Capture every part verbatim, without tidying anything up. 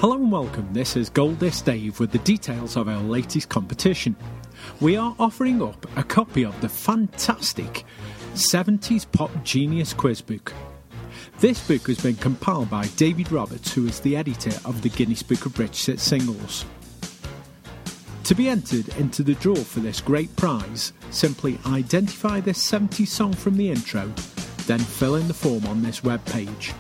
Hello and welcome, this is Gold Disc Dave with the details of our latest competition. We are offering up a copy of the fantastic seventies Pop Genius Quiz Book. This book has been compiled by David Roberts, who is the editor of the Guinness Book of British Hit Singles. To be entered into the draw for this great prize, simply identify this seventies song from the intro, then fill in the form on this webpage.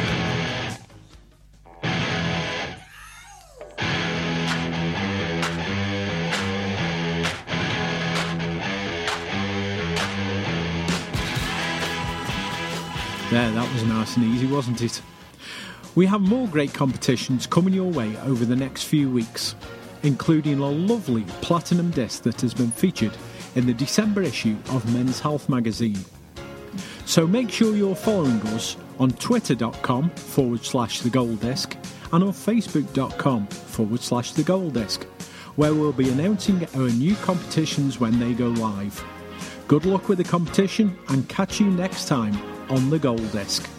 There, that was nice and easy, wasn't it? We have more great competitions coming your way over the next few weeks, including a lovely platinum disc that has been featured in the December issue of Men's Health magazine. So make sure you're following us on twitter.com forward slash the gold disc and on facebook.com forward slash the gold disc, where we'll be announcing our new competitions when they go live. Good luck with the competition and catch you next time on the Gold Disc.